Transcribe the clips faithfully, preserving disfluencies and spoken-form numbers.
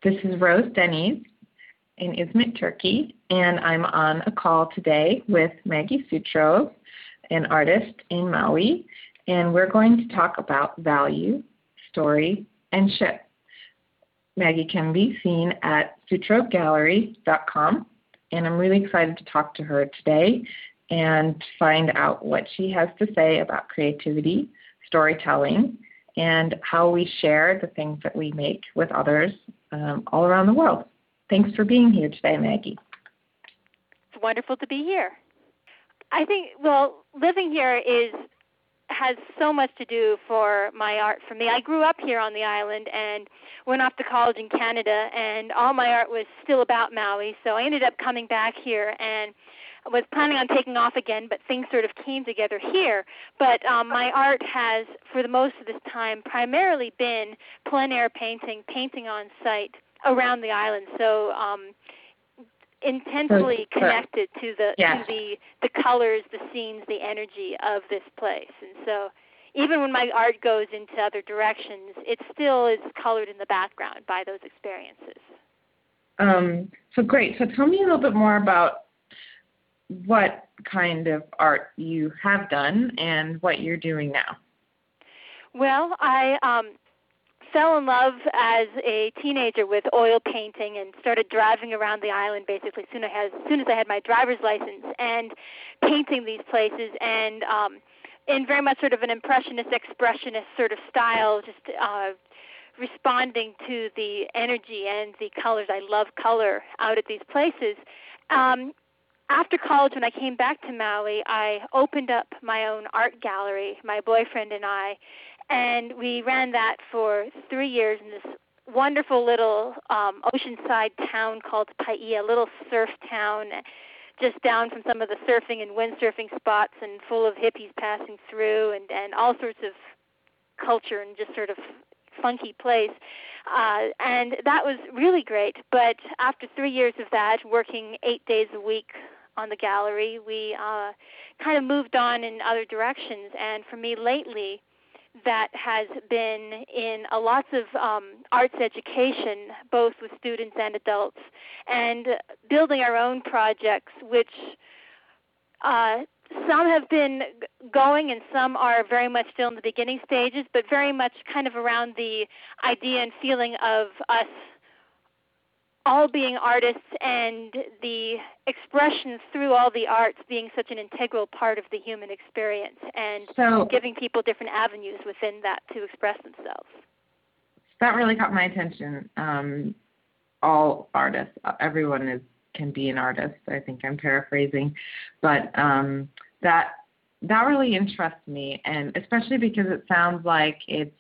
This is Rose Deniz in Izmit, Turkey, and I'm on a call today with Maggie Sutro, an artist in Maui, and we're going to talk about value, story, and ship. Maggie can be seen at sutro gallery dot com, and I'm really excited to talk to her today and find out what she has to say about creativity, storytelling, and how we share the things that we make with others um, all around the world. Thanks for being here today, Maggie. It's wonderful to be here. I think, well, living here is has so much to do for my art for me. I grew up here on the island and went off to college in Canada, and all my art was still about Maui, so I ended up coming back here and was planning on taking off again, but things sort of came together here. But um, my art has, for the most of this time, primarily been plein air painting, painting on site around the island. So um, intensely so, connected to the yeah. to the the colors, the scenes, the energy of this place. And so even when my art goes into other directions, it still is colored in the background by those experiences. Um, so great. So tell me a little bit more about what kind of art you have done and what you're doing now. Well, I um, fell in love as a teenager with oil painting and started driving around the island basically soon, I had, as soon as I had my driver's license and painting these places and um, in very much sort of an impressionist, expressionist sort of style, just uh, responding to the energy and the colors. I love color out at these places. Um, After college, when I came back to Maui, I opened up my own art gallery, my boyfriend and I, and we ran that for three years in this wonderful little um, oceanside town called Paia, a little surf town just down from some of the surfing and windsurfing spots and full of hippies passing through and, and all sorts of culture and just sort of funky place. Uh, and that was really great. But after three years of that, working eight days a week on the gallery, we uh, kind of moved on in other directions. And for me lately, that has been in a lots of um, arts education, both with students and adults, and building our own projects, which uh, some have been going and some are very much still in the beginning stages, but very much kind of around the idea and feeling of us all being artists and the expressions through all the arts being such an integral part of the human experience and so, giving people different avenues within that to express themselves. That really caught my attention. Um, all artists, everyone is can be an artist. I think I'm paraphrasing, but um, that that really interests me, and especially because it sounds like it's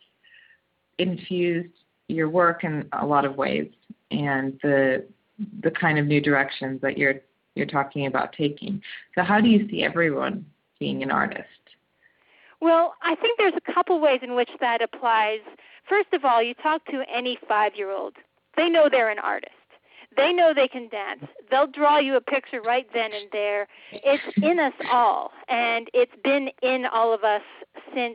infused your work in a lot of ways, and the the kind of new directions that you're you're talking about taking. So how do you see everyone being an artist? Well, I think there's a couple ways in which that applies. First of all, you talk to any five-year-old. They know they're an artist. They know they can dance. They'll draw you a picture right then and there. It's in us all, and it's been in all of us since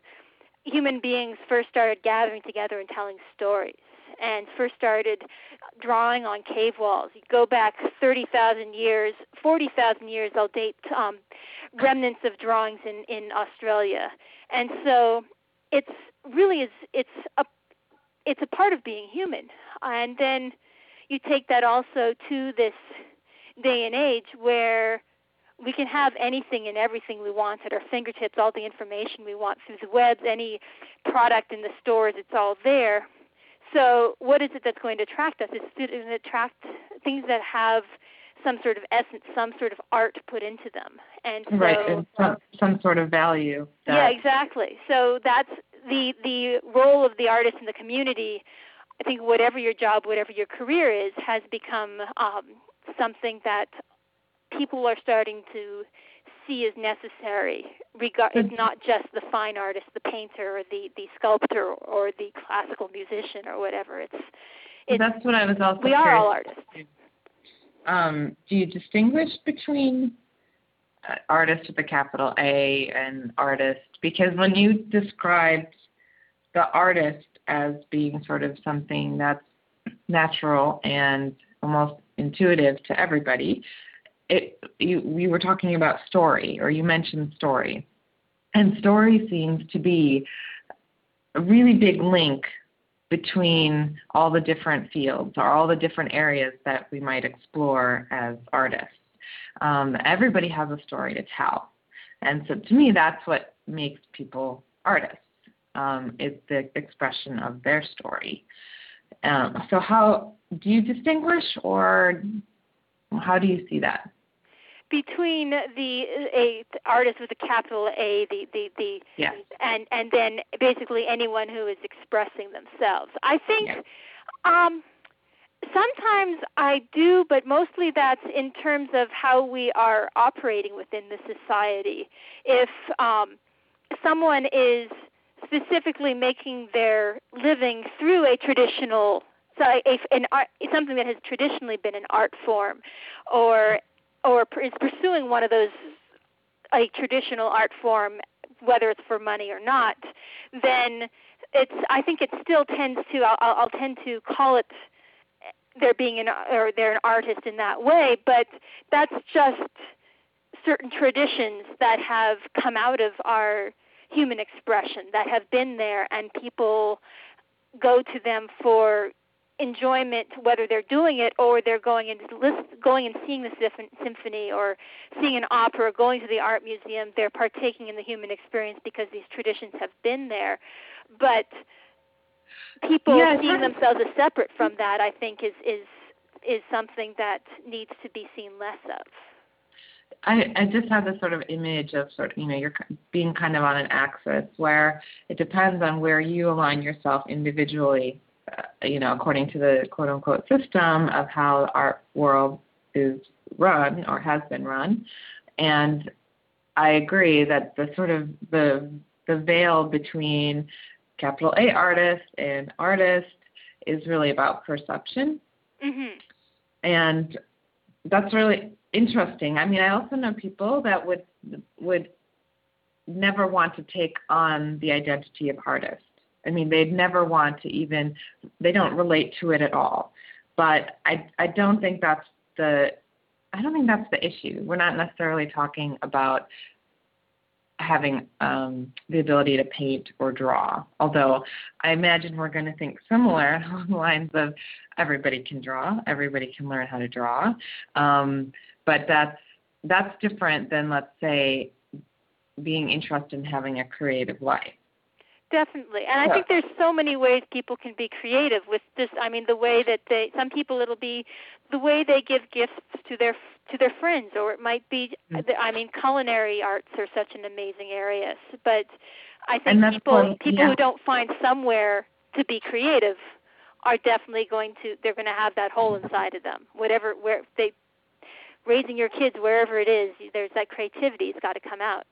human beings first started gathering together and telling stories and first started drawing on cave walls. You go back thirty thousand years, forty thousand years, I'll date um, remnants of drawings in, in Australia. And so it's really is it's a it's a part of being human. And then you take that also to this day and age where we can have anything and everything we want at our fingertips, all the information we want through the web, any product in the stores, it's all there. So what is it that's going to attract us? It's going to attract things that have some sort of essence, some sort of art put into them. And so, right, and some, some sort of value. That... Yeah, exactly. So that's the the role of the artist in the community. I think whatever your job, whatever your career is, has become um, something that people are starting to see as necessary. Regard, it's not just the fine artist, the painter, or the, the sculptor, or the classical musician, or whatever. It's, it's that's what I was also. We are all artists. Um, do you distinguish between uh, artist with a capital A and artist? Because when you described the artist as being sort of something that's natural and almost intuitive to everybody. It, you, we were talking about story, or you mentioned story. And story seems to be a really big link between all the different fields or all the different areas that we might explore as artists. Um, everybody has a story to tell. And so to me, that's what makes people artists, um, is the expression of their story. Um, so how do you distinguish, or how do you see that? Between the a artist with a capital A, the the, the yes. and and then basically anyone who is expressing themselves. I think yes. um, sometimes I do, but mostly that's in terms of how we are operating within the society. If um, someone is specifically making their living through a traditional, so a, an art, something that has traditionally been an art form, or or is pursuing one of those, a traditional art form, whether it's for money or not, then it's, I think it still tends to, I'll, I'll tend to call it, they're being an, or they're an artist in that way, but that's just certain traditions that have come out of our human expression, that have been there, and people go to them for enjoyment, whether they're doing it or they're going and list, going and seeing the symphony or seeing an opera or going to the art museum. They're partaking in the human experience because these traditions have been there. But people yeah, seeing themselves as separate from that, I think, is is is something that needs to be seen less of. I, I just have this sort of image of sort of, you know, you're being kind of on an axis where it depends on where you align yourself individually, uh, you know, according to the quote-unquote system of how the art world is run or has been run. And I agree that the sort of the the veil between capital A artist and artist is really about perception. Mm-hmm. And that's really interesting. I mean, I also know people that would would never want to take on the identity of artist. I mean, they'd never want to even, they don't relate to it at all. But I I don't think that's the, I don't think that's the issue. We're not necessarily talking about having um, the ability to paint or draw, although I imagine we're going to think similar along the lines of everybody can draw, everybody can learn how to draw, um, but that's that's different than, let's say, being interested in having a creative life. Definitely, and I think there's so many ways people can be creative with this. I mean, the way that they, some people, it'll be the way they give gifts to their to their friends, or it might be, I mean, culinary arts are such an amazing area. But I think people what, people yeah. who don't find somewhere to be creative are definitely going to, they're going to have that hole inside of them. Whatever, where they, raising your kids, wherever it is, there's that creativity. It's got to come out.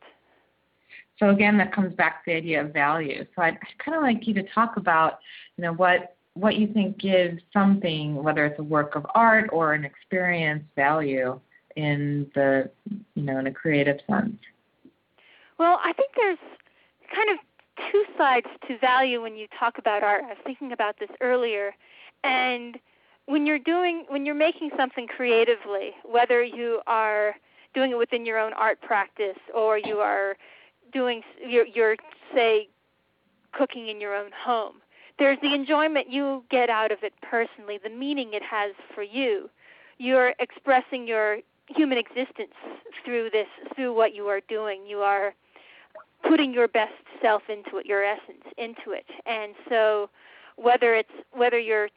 So again, that comes back to the idea of value. So I'd, I'd kind of like you to talk about, you know, what what you think gives something, whether it's a work of art or an experience, value in the, you know, in a creative sense. Well, I think there's kind of two sides to value when you talk about art. I was thinking about this earlier, and when you're doing, when you're making something creatively, whether you are doing it within your own art practice or you are doing, you're, you're, say, cooking in your own home, there's the enjoyment you get out of it personally, the meaning it has for you. You're expressing your human existence through this, through what you are doing. You are putting your best self into it, your essence into it. And so whether it's, whether you're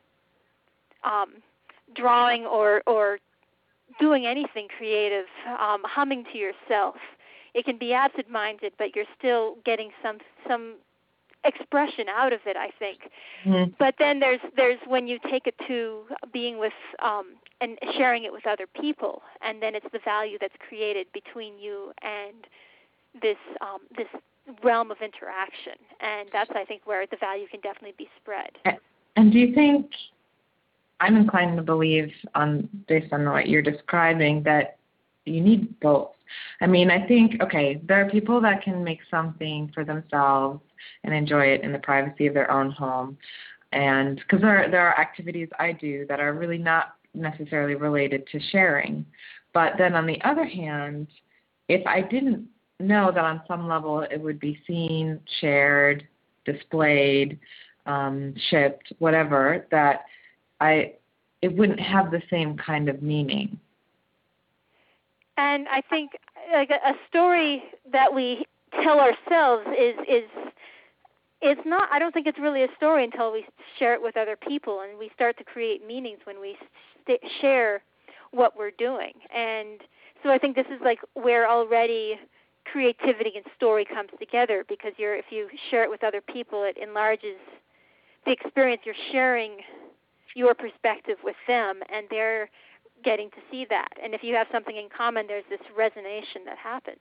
um, drawing or, or doing anything creative, um, humming to yourself, it can be absent-minded, but you're still getting some some expression out of it, I think. Mm-hmm. But then there's there's when you take it to being with um, and sharing it with other people, and then it's the value that's created between you and this um, this realm of interaction, and that's, I think, where the value can definitely be spread. And do you think, I'm inclined to believe, on based on what you're describing, that you need both. I mean, I think, okay, there are people that can make something for themselves and enjoy it in the privacy of their own home. And because there, there are activities I do that are really not necessarily related to sharing. But then on the other hand, if I didn't know that on some level it would be seen, shared, displayed, um, shipped, whatever, that I it wouldn't have the same kind of meaning. And I think like a, a story that we tell ourselves is is it's not. I don't think it's really a story until we share it with other people, and we start to create meanings when we st- share what we're doing. And so I think this is like where already creativity and story comes together, because you're if you share it with other people, it enlarges the experience. You're sharing your perspective with them, and they're getting to see that. And if you have something in common, there's this resonation that happens.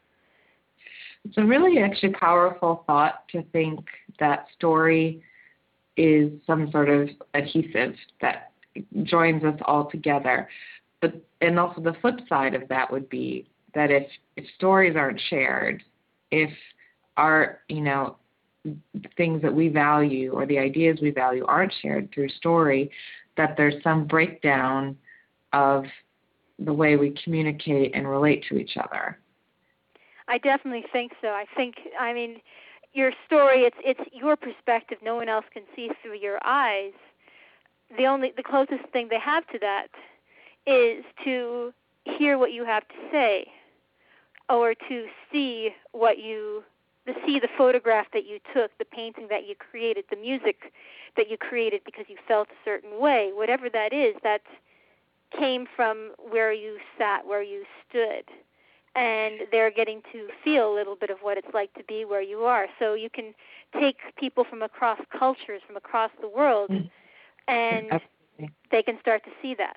It's a really actually powerful thought to think that story is some sort of adhesive that joins us all together. But and also the flip side of that would be that if, if stories aren't shared, if our, you know, things that we value or the ideas we value aren't shared through story, that there's some breakdown of the way we communicate and relate to each other. I definitely think so. I think, I mean, your story, it's it's your perspective. No one else can see through your eyes. The only, the closest thing they have to that is to hear what you have to say, or to see what you, to see the photograph that you took, the painting that you created, the music that you created because you felt a certain way. Whatever that is, that came from where you sat, where you stood. And they're getting to feel a little bit of what it's like to be where you are. So you can take people from across cultures, from across the world, and Absolutely. They can start to see that.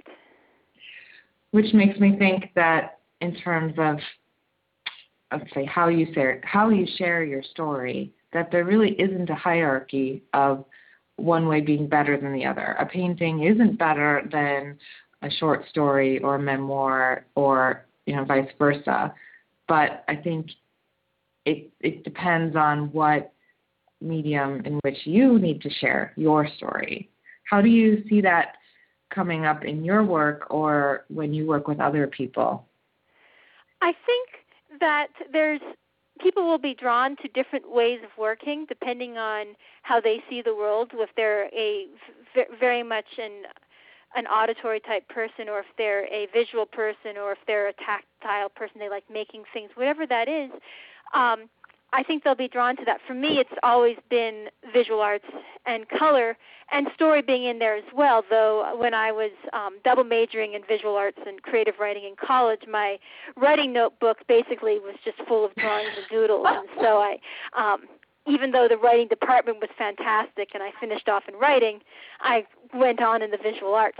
Which makes me think that in terms of, let's say, how you share, how you share your story, that there really isn't a hierarchy of one way being better than the other. A painting isn't better than a short story or a memoir, or you know, vice versa. But I think it it depends on what medium in which you need to share your story. How do you see that coming up in your work or when you work with other people? I think that there's people will be drawn to different ways of working depending on how they see the world. If they're a very much an an auditory type person, or if they're a visual person, or if they're a tactile person, they like making things, whatever that is, um, I think they'll be drawn to that. For me, it's always been visual arts and color, and story being in there as well, though when I was um, double majoring in visual arts and creative writing in college, my writing notebook basically was just full of drawings and doodles, and so I... Um, even though the writing department was fantastic and I finished off in writing, I went on in the visual arts.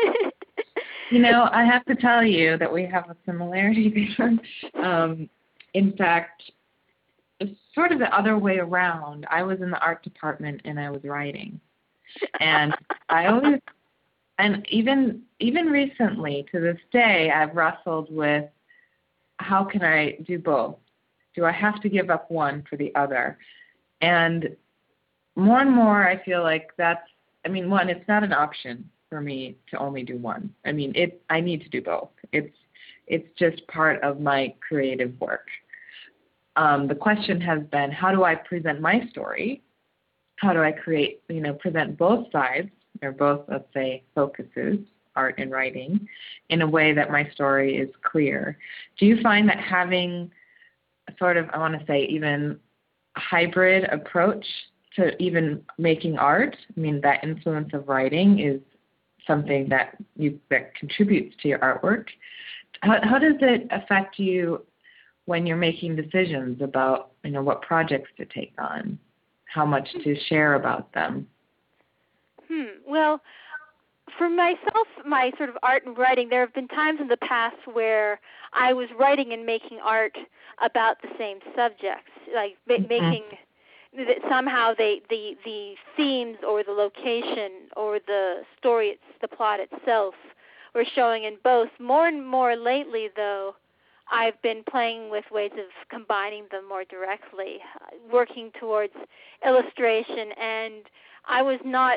You know, I have to tell you that we have a similarity there. Um, in fact, it's sort of the other way around. I was in the art department and I was writing. And I always, and even even recently, to this day, I've wrestled with how can I do both? Do I have to give up one for the other? And more and more, I feel like that's, I mean, one, it's not an option for me to only do one. I mean, it, I need to do both. It's, it's just part of my creative work. Um, the question has been, how do I present my story? How do I create, you know, present both sides, or both, let's say, focuses, art and writing, in a way that my story is clear? Do you find that having a sort of, I want to say, even hybrid approach to even making art, I mean, that influence of writing is something that you that contributes to your artwork. How, how does it affect you when you're making decisions about, you know, what projects to take on, how much to share about them? Hmm. Well, for myself, my sort of art and writing, there have been times in the past where I was writing and making art about the same subjects, like ma- mm-hmm. making that somehow they, the the themes or the location or the story, it's the plot itself, were showing in both. More and more lately, though, I've been playing with ways of combining them more directly, uh, working towards illustration. And I was not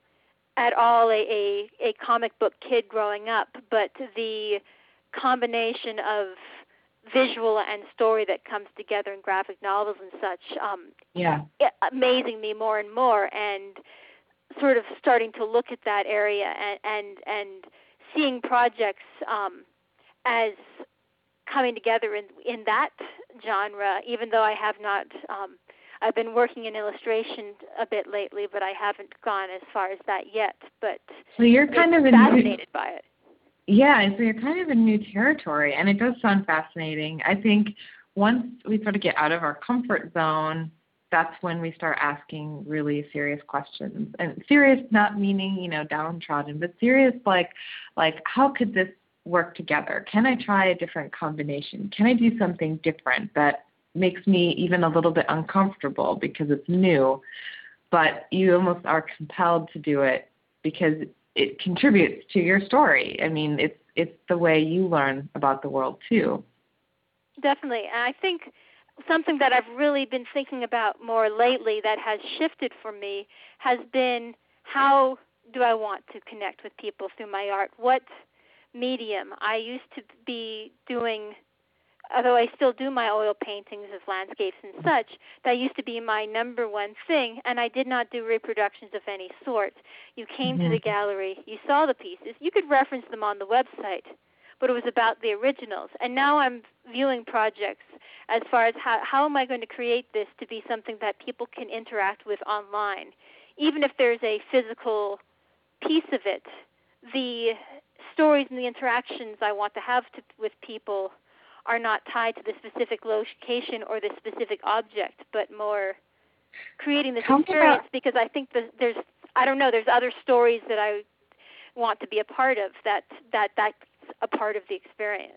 at all a, a, a comic book kid growing up, but the combination of visual and story that comes together in graphic novels and such, um, yeah, amazing me more and more, and sort of starting to look at that area and and, and seeing projects um, as coming together in in that genre. Even though I have not, um, I've been working in illustration a bit lately, but I haven't gone as far as that yet. But so you're kind of fascinated by it. Yeah, so you're kind of in new territory, and it does sound fascinating. I think once we sort of get out of our comfort zone, that's when we start asking really serious questions. And serious not meaning, you know, downtrodden, but serious like, like how could this work together? Can I try a different combination? Can I do something different that makes me even a little bit uncomfortable because it's new, but you almost are compelled to do it because it contributes to your story. I mean, it's it's the way you learn about the world too. Definitely. And I think something that I've really been thinking about more lately that has shifted for me has been, how do I want to connect with people through my art? What medium? I used to be doing, although I still do my oil paintings of landscapes and such, that used to be my number one thing, and I did not do reproductions of any sort. You came mm-hmm. to the gallery, you saw the pieces, you could reference them on the website, but it was about the originals. And now I'm viewing projects as far as how, how am I going to create this to be something that people can interact with online. Even if there's a physical piece of it, the stories and the interactions I want to have to, with people are not tied to the specific location or the specific object, but more creating this Tell experience, about, because I think that there's, I don't know, there's other stories that I want to be a part of, that, that that's a part of the experience.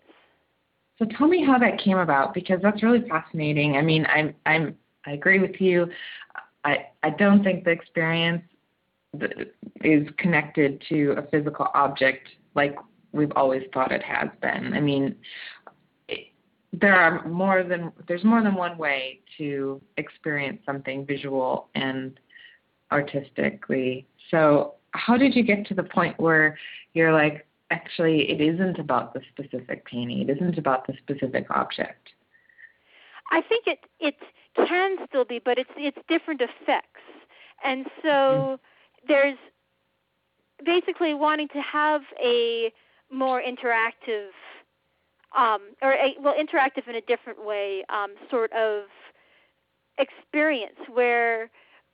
So tell me how that came about, because that's really fascinating. I mean, I'm, I'm, I agree with you. I, I don't think the experience is connected to a physical object like we've always thought it has been. I mean, there are more than there's more than one way to experience something visual and artistically. So how did you get to the point where you're like, actually, it isn't about the specific painting, it isn't about the specific object? I think it it can still be, but it's it's different effects. And so mm-hmm. there's basically wanting to have a more interactive Um, or a, well, interactive in a different way, um, sort of experience where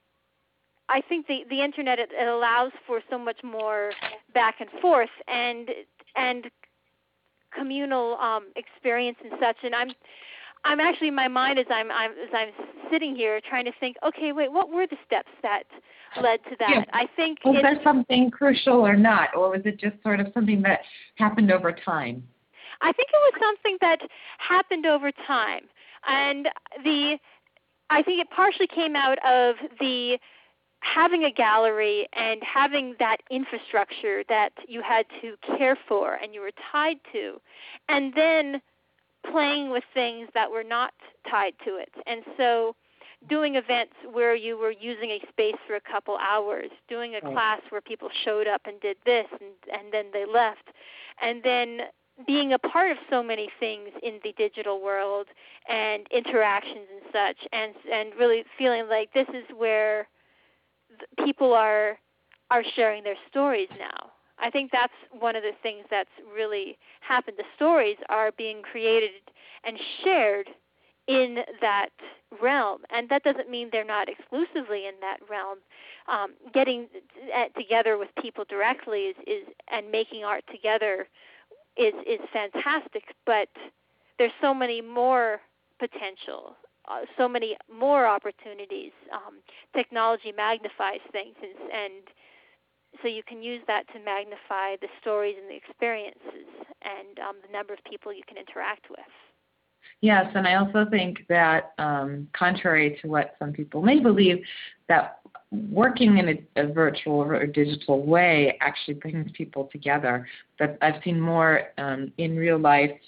I think the, the internet, it, it allows for so much more back and forth and and communal um, experience and such. And I'm I'm actually, my mind as I'm, I'm as I'm sitting here trying to think, okay, wait, what were the steps that led to that? Yeah. I think was there something crucial or not, or was it just sort of something that happened over time? I think it was something that happened over time, and the I think it partially came out of the having a gallery and having that infrastructure that you had to care for and you were tied to, and then playing with things that were not tied to it. And so doing events where you were using a space for a couple hours, doing a class where people showed up and did this and, and then they left, and then being a part of so many things in the digital world and interactions and such, and and really feeling like this is where people are are sharing their stories now. I think that's one of the things that's really happened. The stories are being created and shared in that realm, and that doesn't mean they're not exclusively in that realm. Um, getting together with people directly is, is and making art together is is fantastic, but there's so many more potential, uh, so many more opportunities. Um, technology magnifies things, and, and so you can use that to magnify the stories and the experiences and um, the number of people you can interact with. Yes, and I also think that, um, contrary to what some people may believe, that working in a, a virtual or digital way actually brings people together. That I've seen more um, in real life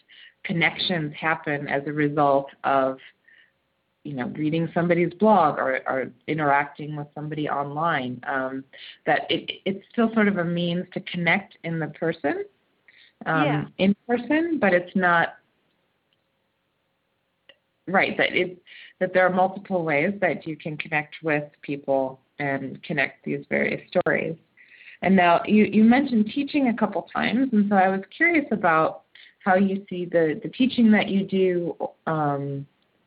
connections happen as a result of, you know, reading somebody's blog or, or interacting with somebody online, um, that it, it's still sort of a means to connect in the person, um, yeah. in person, but it's not, right, that it, that there are multiple ways that you can connect with people and connect these various stories. And now you, you mentioned teaching a couple times, and so I was curious about how you see the, the teaching that you do um,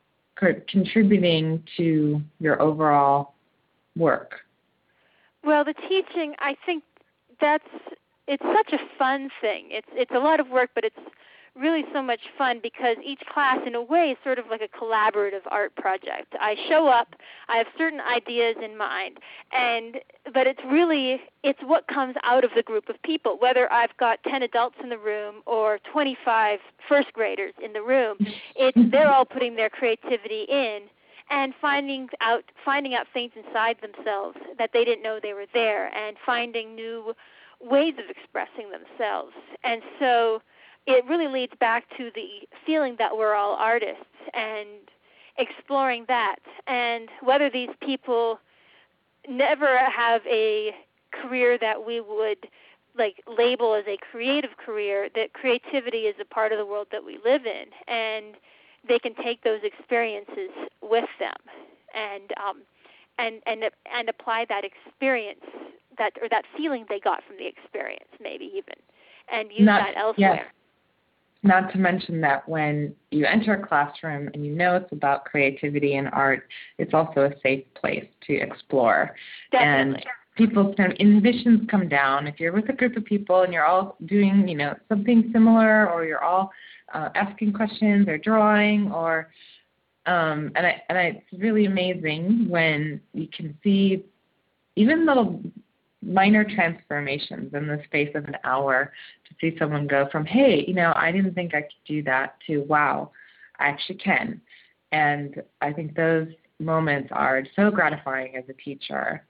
contributing to your overall work. Well, the teaching, I think that's, it's such a fun thing. It's it's a lot of work, but it's really so much fun because each class, in a way, is sort of like a collaborative art project. I show up, I have certain ideas in mind, and but it's really, it's what comes out of the group of people, whether I've got ten adults in the room or twenty-five first graders in the room. It's, they're all putting their creativity in and finding out, finding out things inside themselves that they didn't know they were there, and finding new ways of expressing themselves. And so it really leads back to the feeling that we're all artists and exploring that. And whether these people never have a career that we would like label as a creative career, that creativity is a part of the world that we live in, and they can take those experiences with them and um, and and and apply that experience, that or that feeling they got from the experience, maybe even, and use Not, that elsewhere. Yes. Not to mention that when you enter a classroom and you know it's about creativity and art, it's also a safe place to explore. Definitely. And people's kind of inhibitions come down. If you're with a group of people and you're all doing, you know, something similar, or you're all uh, asking questions or drawing, or um, and I and I, it's really amazing when you can see even little minor transformations in the space of an hour, to see someone go from, hey, you know, I didn't think I could do that, to, wow, I actually can. And I think those moments are so gratifying as a teacher.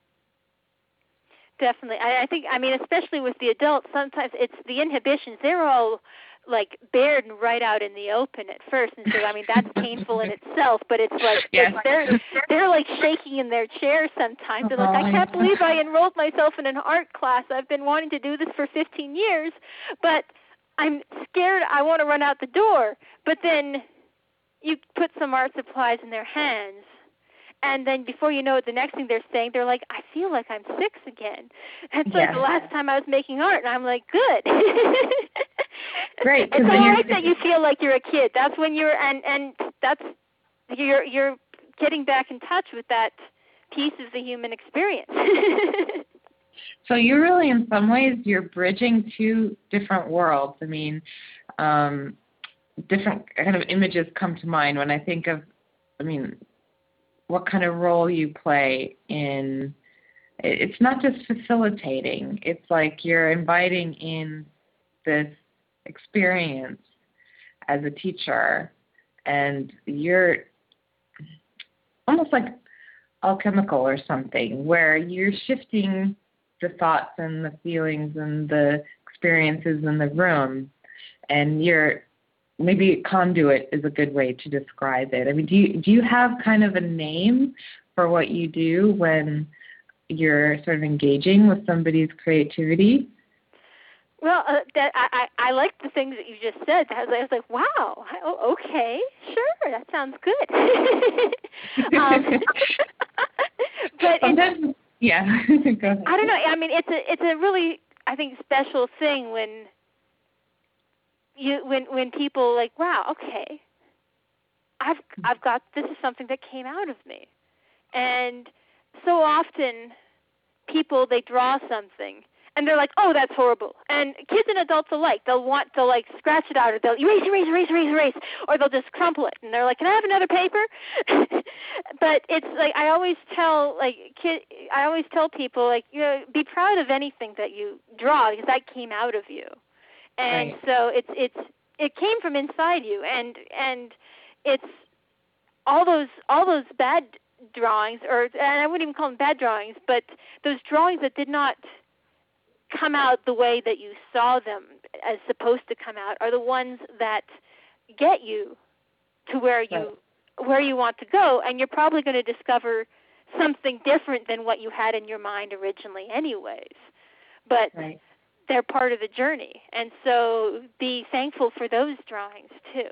Definitely. I, I think, I mean, especially with the adults, sometimes it's the inhibitions. They're all like bared and right out in the open at first, and so I mean that's painful in itself. But it's like Yes. it's, they're they're like shaking in their chairs sometimes. They're like, I can't believe I enrolled myself in an art class. I've been wanting to do this for fifteen years, but I'm scared. I want to run out the door. But then you put some art supplies in their hands, and then before you know it, the next thing they're saying, they're like, I feel like I'm six again. It's yes. like the last time I was making art, and I'm like, good. Great. It's all right that you feel like you're a kid. That's when you're, and, and that's, you're, you're getting back in touch with that piece of the human experience. So you're really, in some ways, you're bridging two different worlds. I mean, um, different kind of images come to mind when I think of, I mean, what kind of role you play in, it's not just facilitating, it's like you're inviting in this experience as a teacher, and you're almost like alchemical or something, where you're shifting the thoughts and the feelings and the experiences in the room, and you're, maybe conduit is a good way to describe it. I mean, do you, do you have kind of a name for what you do when you're sort of engaging with somebody's creativity? Well, uh, that I, I I like the things that you just said. I was, I was like, wow, I, oh, okay, sure, that sounds good. um, but Sometimes, yeah, go ahead. I don't know. I mean, it's a it's a really, I think, special thing when you when when people like, wow, okay, I've I've got, this is something that came out of me. And so often people, they draw something and they're like, oh, that's horrible. And kids and adults alike, they'll want to like scratch it out, or they'll erase, erase, erase, erase, erase, or they'll just crumple it. And they're like, can I have another paper? But it's like, I always tell like kid, I always tell people, like, you know, be proud of anything that you draw, because that came out of you. And right. so it's it's it came from inside you, and and it's all those all those bad drawings, or and I wouldn't even call them bad drawings, but those drawings that did not come out the way that you saw them as supposed to come out, are the ones that get you to where you right. where you want to go, and you're probably going to discover something different than what you had in your mind originally anyways. But right. they're part of the journey, and so be thankful for those drawings too.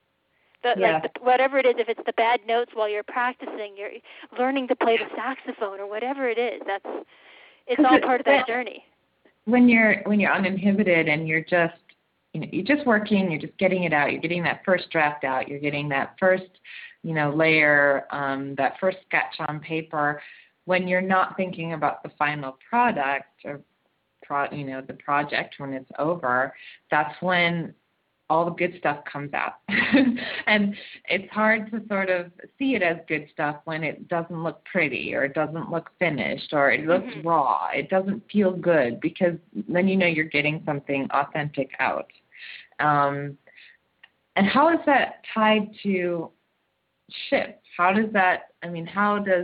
The, yeah. Like the, whatever it is, if it's the bad notes while you're practicing, you're learning to play the saxophone or whatever it is, that's it's all part of that journey. When you're when you're uninhibited and you're just you know you're just working, you're just getting it out, you're getting that first draft out, you're getting that first you know layer, um, that first sketch on paper. When you're not thinking about the final product or pro, you know the project when it's over, that's when all the good stuff comes out. And it's hard to sort of see it as good stuff when it doesn't look pretty or it doesn't look finished or it looks mm-hmm. raw. It doesn't feel good because then you know you're getting something authentic out. Um, and how is that tied to ship? How does that, I mean, how does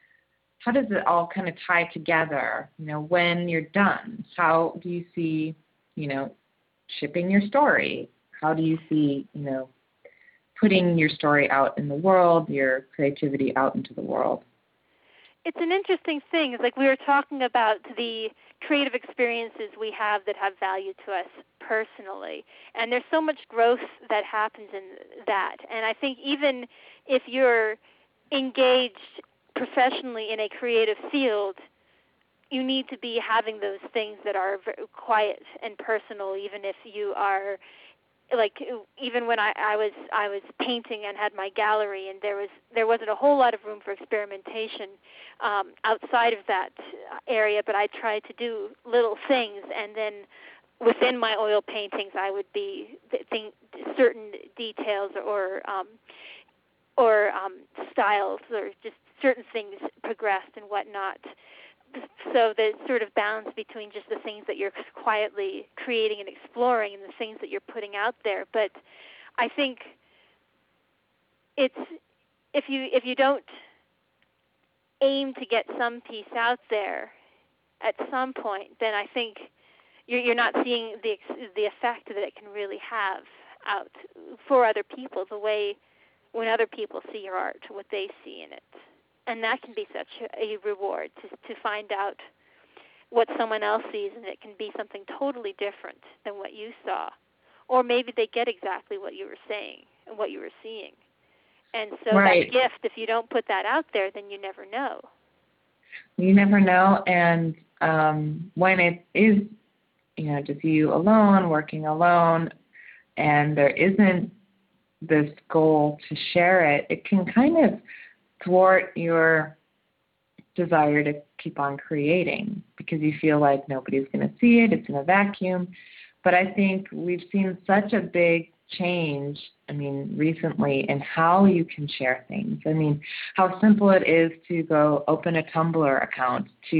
how does it all kind of tie together, you know, when you're done? How do you see, you know, shipping your story? How do you see, you know, putting your story out in the world, your creativity out into the world? It's an interesting thing. It's like we were talking about the creative experiences we have that have value to us personally. And there's so much growth that happens in that. And I think even if you're engaged professionally in a creative field, you need to be having those things that are quiet and personal, even if you are like even when I, I was I was painting and had my gallery, and there was there wasn't a whole lot of room for experimentation um, outside of that area, but I tried to do little things, and then within my oil paintings I would be think certain details or um, or um, styles or just certain things progressed and whatnot. So the sort of balance between just the things that you're quietly creating and exploring and the things that you're putting out there. But I think it's if you if you don't aim to get some piece out there at some point, then I think you're, you're not seeing the the effect that it can really have out for other people, the way when other people see your art, what they see in it. And that can be such a reward to to find out what someone else sees, and it can be something totally different than what you saw. Or maybe they get exactly what you were saying and what you were seeing. And so right. that gift, if you don't put that out there, then you never know. You never know, and um, when it is, you know, just you alone, working alone, and there isn't this goal to share it, it can kind of thwart your desire to keep on creating because you feel like nobody's going to see it, it's in a vacuum. But I think we've seen such a big change, I mean, recently in how you can share things. I mean, how simple it is to go open a Tumblr account to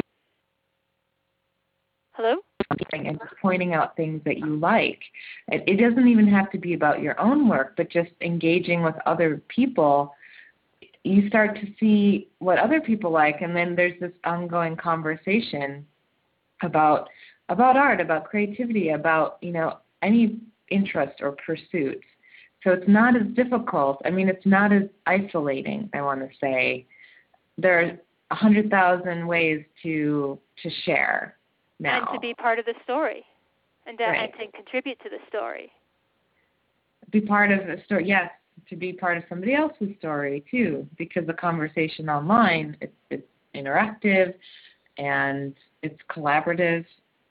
Hello? and just pointing out things that you like. It, it doesn't even have to be about your own work, but just engaging with other people. You start to see what other people like, and then there's this ongoing conversation about about art, about creativity, about, you know, any interest or pursuit. So it's not as difficult. I mean, it's not as isolating, I want to say. There are a hundred thousand ways to to share now. And to be part of the story, and to, right. and to contribute to the story. Be part of the story, yes. To be part of somebody else's story too, because the conversation online, it's, it's interactive and it's collaborative.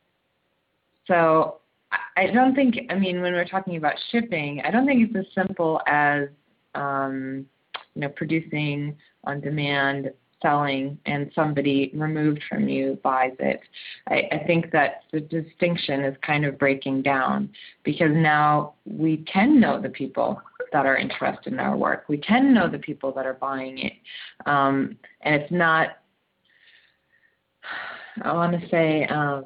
So I don't think, I mean, when we're talking about shipping, I don't think it's as simple as, um, you know, producing on demand, selling, and somebody removed from you buys it. I, I think that the distinction is kind of breaking down because now we can know the people that are interested in our work. We can know the people that are buying it. Um, and it's not, I want to say, um,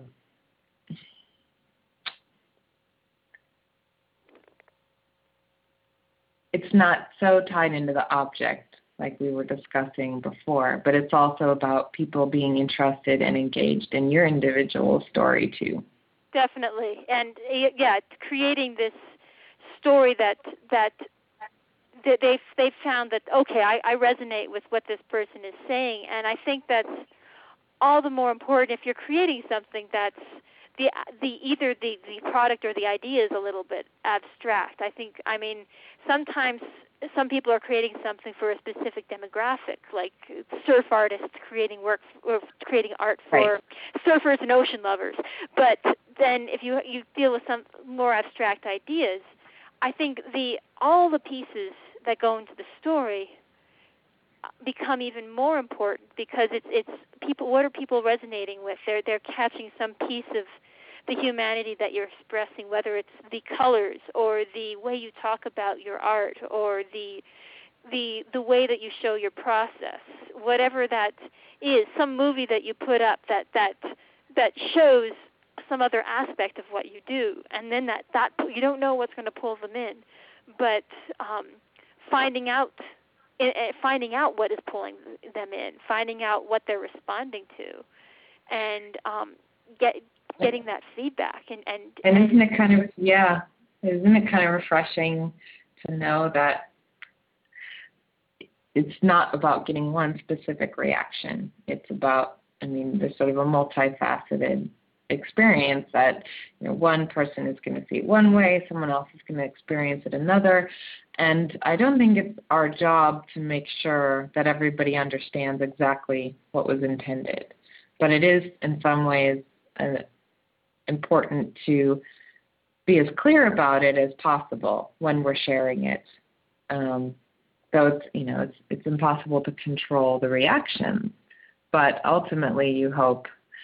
it's not so tied into the object like we were discussing before, but it's also about people being interested and engaged in your individual story too. Definitely. And yeah, creating this story that that that they've they've found that okay, I, I resonate with what this person is saying, and I think that's all the more important if you're creating something that's the the either the, the product or the idea is a little bit abstract. I think I mean sometimes some people are creating something for a specific demographic, like surf artists creating work or creating art for Right. surfers and ocean lovers. But then if you you deal with some more abstract ideas, I think the all the pieces that go into the story become even more important because it's it's people. What are people resonating with? They're they're catching some piece of the humanity that you're expressing, whether it's the colors or the way you talk about your art or the the the way that you show your process, whatever that is. Some movie that you put up that that that shows some other aspect of what you do, and then that that you don't know what's going to pull them in, but um, finding out. finding out what is pulling them in, finding out what they're responding to, and um, get, getting that feedback. And, and, and isn't it kind of, yeah, isn't it kind of refreshing to know that it's not about getting one specific reaction. It's about, I mean, there's sort of a multifaceted experience that, you know, one person is going to see it one way, someone else is going to experience it another. And I don't think it's our job to make sure that everybody understands exactly what was intended. But it is, in some ways, uh, important to be as clear about it as possible when we're sharing it. Um, though it's, you know, it's, it's impossible to control the reactions. But ultimately, you hope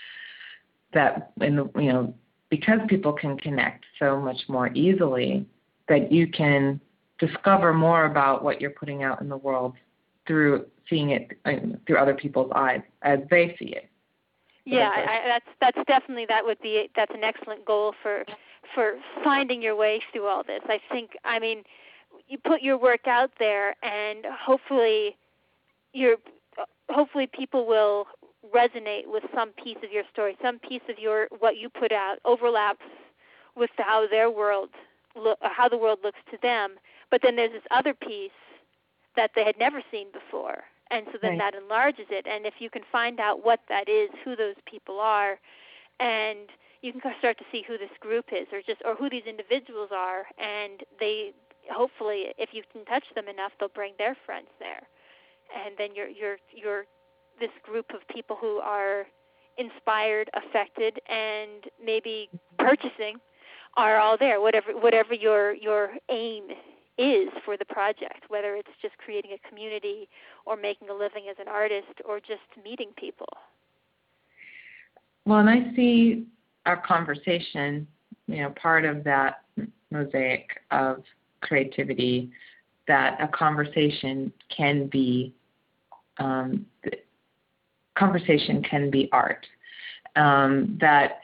that, in the, you know, because people can connect so much more easily, that you can discover more about what you're putting out in the world through seeing it uh, through other people's eyes as they see it. Yeah, I, I, that's that's definitely that would be that's an excellent goal for for finding your way through all this. I think I mean you put your work out there, and hopefully you're hopefully people will resonate with some piece of your story, some piece of your what you put out overlaps with how their world look, how the world looks to them. But then there's this other piece that they had never seen before, and so then Right. that enlarges it. And if you can find out what that is, who those people are, and you can start to see who this group is, or just or who these individuals are, and they hopefully, if you can touch them enough, they'll bring their friends there, and then you're you're you're this group of people who are inspired, affected, and maybe purchasing are all there. Whatever whatever your your aim is for the project, whether it's just creating a community or making a living as an artist or just meeting people. Well, and I see our conversation, you know, part of that mosaic of creativity, that a conversation can be um, conversation can be art, um, that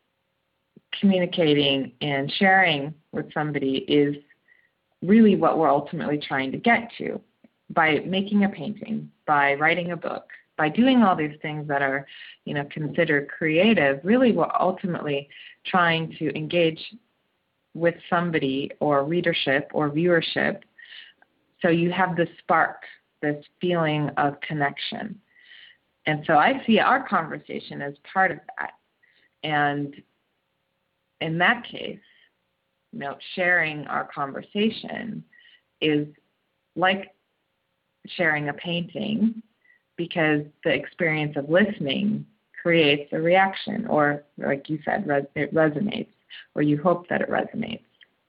communicating and sharing with somebody is really what we're ultimately trying to get to by making a painting, by writing a book, by doing all these things that are, you know, considered creative. Really, we're ultimately trying to engage with somebody or readership or viewership, so you have this spark, this feeling of connection. And so I see our conversation as part of that. And in that case, you know, sharing our conversation is like sharing a painting, because the experience of listening creates a reaction, or like you said, res- it resonates, or you hope that it resonates.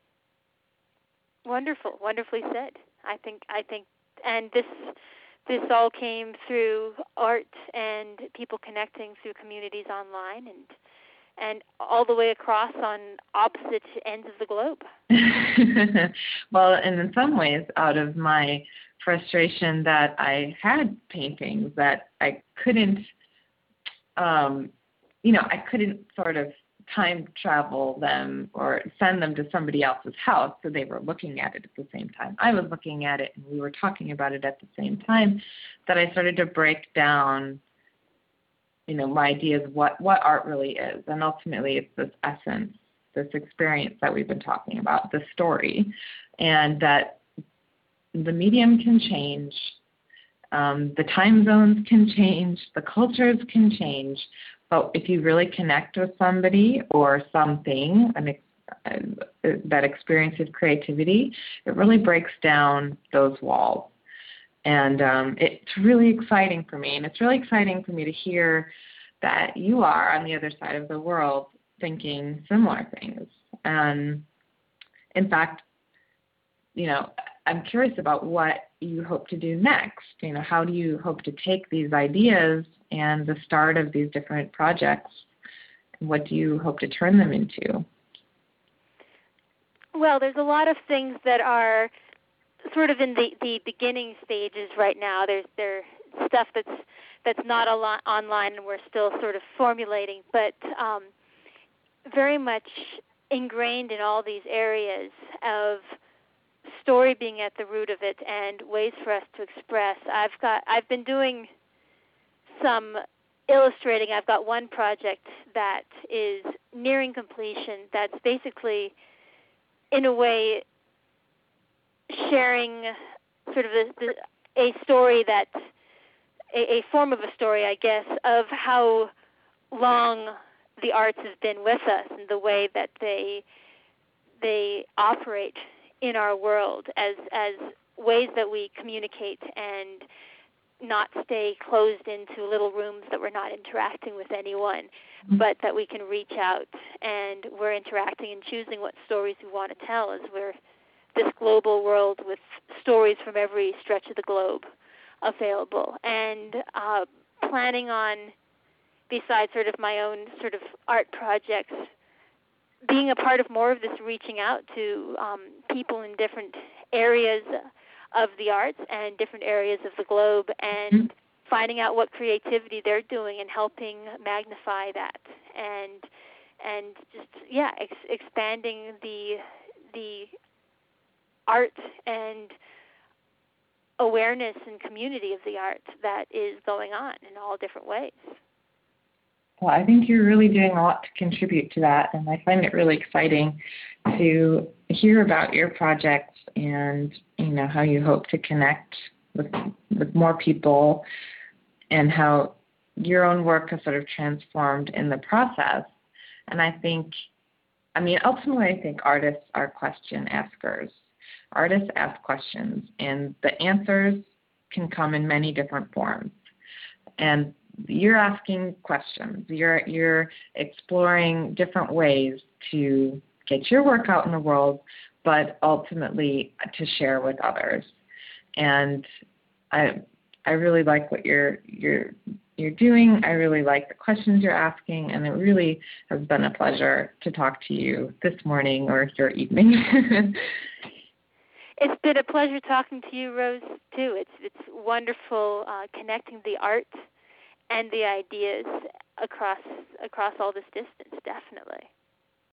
Wonderful, wonderfully said. I think, I think, and this this all came through art and people connecting through communities online, and and all the way across on opposite ends of the globe. Well, and in some ways, out of my frustration that I had paintings that I couldn't, um, you know, I couldn't sort of time travel them or send them to somebody else's house so they were looking at it at the same time I was looking at it, and we were talking about it at the same time, that I started to break down, you know, my ideas of what, what art really is. And ultimately it's this essence, this experience that we've been talking about, the story, and that the medium can change, um, the time zones can change, the cultures can change, but if you really connect with somebody or something an ex- uh, that experiences creativity, it really breaks down those walls. And um, it's really exciting for me, and it's really exciting for me to hear that you are on the other side of the world thinking similar things. And in fact, you know, I'm curious about what you hope to do next. You know, how do you hope to take these ideas and the start of these different projects, and what do you hope to turn them into? Well, there's a lot of things that are sort of in the, the beginning stages right now. There's there stuff that's that's not a lot online, and we're still sort of formulating, but um, very much ingrained in all these areas of story being at the root of it and ways for us to express. I've got I've been doing some illustrating. I've got one project that is nearing completion that's basically, in a way, sharing sort of a, a story that, a, a form of a story, I guess, of how long the arts have been with us and the way that they they operate in our world as as ways that we communicate and not stay closed into little rooms that we're not interacting with anyone, mm-hmm. but that we can reach out and we're interacting and choosing what stories we want to tell as we're this global world with stories from every stretch of the globe available. And uh, planning on, besides sort of my own sort of art projects, being a part of more of this reaching out to um, people in different areas of the arts and different areas of the globe, and mm-hmm. finding out what creativity they're doing and helping magnify that, and and just yeah, ex- expanding the the art and awareness and community of the art that is going on in all different ways. Well, I think you're really doing a lot to contribute to that, and I find it really exciting to hear about your projects and, you know, how you hope to connect with with more people and how your own work has sort of transformed in the process. And I think, I mean, ultimately I think artists are question askers. Artists ask questions, and the answers can come in many different forms. And you're asking questions. You're you're exploring different ways to get your work out in the world, but ultimately to share with others. And I I really like what you're you're you're doing. I really like the questions you're asking, and it really has been a pleasure to talk to you this morning or your evening. It's been a pleasure talking to you, Rose, too. It's it's wonderful uh, connecting the art and the ideas across across all this distance, definitely.